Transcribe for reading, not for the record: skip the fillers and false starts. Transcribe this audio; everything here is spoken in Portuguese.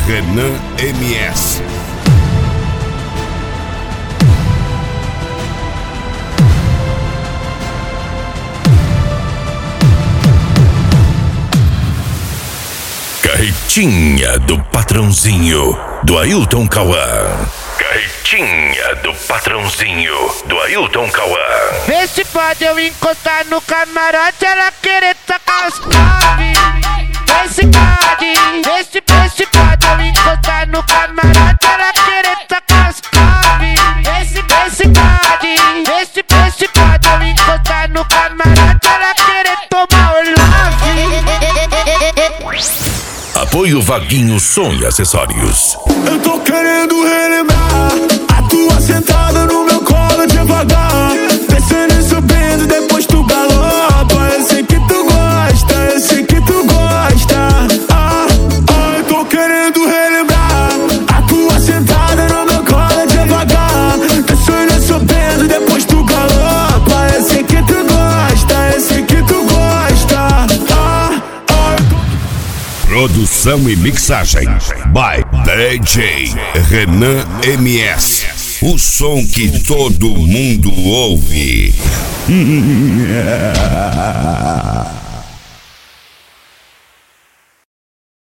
Renan MS. Carretinha do patrãozinho, do Ailton Cauã. Carretinha do patrãozinho, do Ailton Cauã. Vê se pode eu encostar no camarote, ela querer tacar as claves. Vê se pode eu encostar no camarote, ela querer tacar as claves. Vê se pode eu encostar no camarote, ela querer tomar o love. Apoio Vaguinho Som e Acessórios. Eu tô querendo relembrar a tua sentada no meu colo devagar, descendo e subindo, depois tu galopa. Eu sei que tu gosta, eu sei que tu gosta. Eu tô querendo relembrar a tua sentada no meu colo devagar, descendo e subindo, depois tu galopa. Eu sei que tu gosta, eu sei que tu gosta. Produção e mixagem by DJ Renan MS. O som que todo mundo ouve.